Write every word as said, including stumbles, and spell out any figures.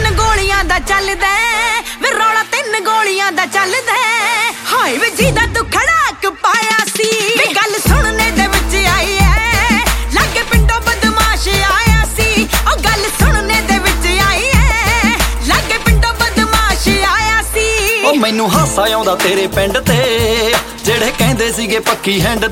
ਤਿੰਨ ਗੋਲੀਆਂ ਦਾ ਚੱਲਦਾ ਵੇ ਰੌਲਾ ਤਿੰਨ ਗੋਲੀਆਂ ਦਾ ਚੱਲਦਾ ਹਾਏ ਵੇ ਜਿਹਦਾ ਤੂੰ ਖੜਾਕ ਪਾਇਆ ਸੀ ਵੇ ਗੱਲ ਸੁਣਨੇ ਦੇ ਵਿੱਚ ਆਈ ਐ ਲਾਗੇ ਪਿੰਡੋਂ ਬਦਮਾਸ਼ ਆਇਆ ਸੀ ਉਹ ਗੱਲ ਸੁਣਨੇ ਦੇ ਵਿੱਚ ਆਈ ਐ ਲਾਗੇ ਪਿੰਡੋਂ ਬਦਮਾਸ਼ ਆਇਆ ਸੀ ਉਹ ਮੈਨੂੰ ਹਾਸਾ ਆਉਂਦਾ ਤੇਰੇ ਪਿੰਡ ਤੇ ਜਿਹੜੇ ਕਹਿੰਦੇ ਸੀਗੇ ਪੱਕੀ ਹੈਂਡ